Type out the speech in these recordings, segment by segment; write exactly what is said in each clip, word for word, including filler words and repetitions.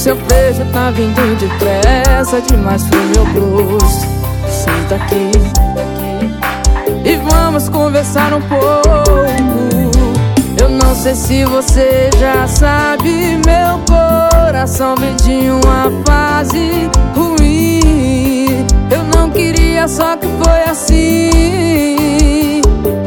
seu beijo tá vindo depressa demais pro meu gosto. Senta aqui e vamos conversar um pouco. Eu não sei se você já sabe, meu coração vem de uma fase ruim. Eu não queria, só que foi assim.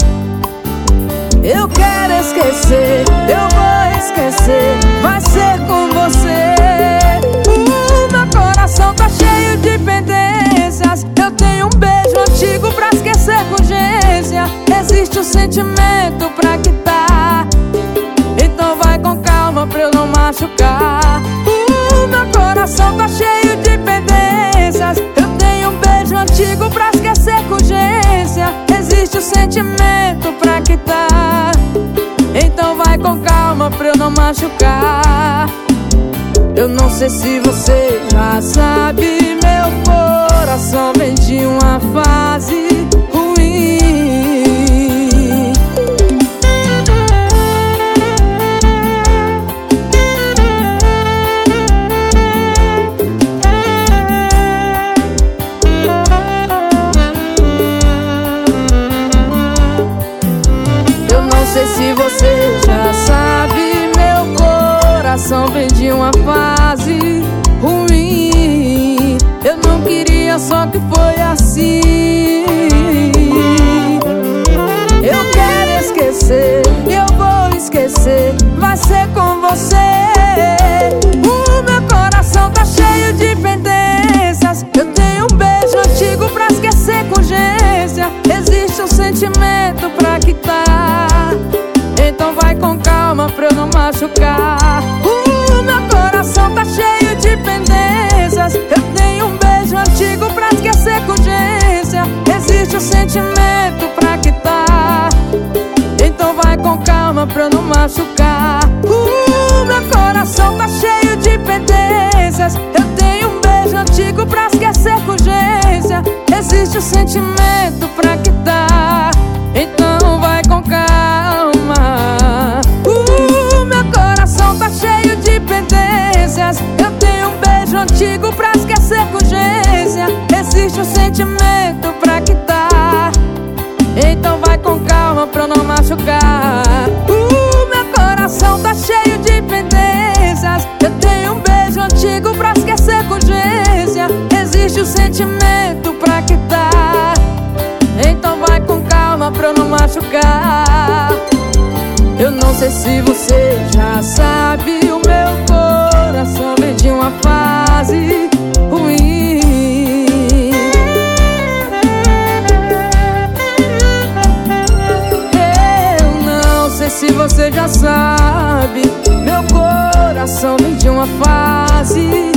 Eu quero esquecer, eu vou esquecer, vai ser com você. O meu coração tá cheio de pendências. Eu tenho um beijo antigo pra esquecer com urgência. Existe um sentimento pra quitar, então vai com calma pra eu não machucar. O meu coração tá cheio de pendências. Eu tenho um beijo antigo pra esquecer com urgência. Existe um sentimento pra quitar, então vai com calma pra eu não machucar. Eu não sei se você já sabe, meu coração vem de uma fase ruim. Eu não sei se você já sabe, meu coração vem de uma fase ruim. Eu não queria, só que foi assim. Eu quero esquecer, eu vou esquecer, vai ser com você. O meu coração tá cheio de pendências. Eu tenho um beijo antigo pra esquecer com urgência. Existe um sentimento pra quitar, então vai com calma pra eu não machucar. O meu coração tá cheio de pendências. Eu tenho um beijo antigo pra esquecer com urgência. Existe um sentimento pra quitar, então vai com calma pra eu não machucar. O meu coração tá cheio de pendências. Eu tenho um beijo antigo pra esquecer com urgência. Existe um sentimento pra quitar, então vai com calma. O meu coração tá cheio de pendências. Eu tenho um beijo antigo pra esquecer com urgência. Existe um sentimento pra quitar, então vai com calma pra eu não machucar. O meu coração tá cheio de pendências. Eu tenho um beijo antigo pra esquecer com urgência. Existe um sentimento pra quitar, então vai com calma pra eu não machucar. Eu não sei se você já sabe, o meu coração vem de uma fase ruim. Eu não sei se você já sabe, meu coração vem de uma fase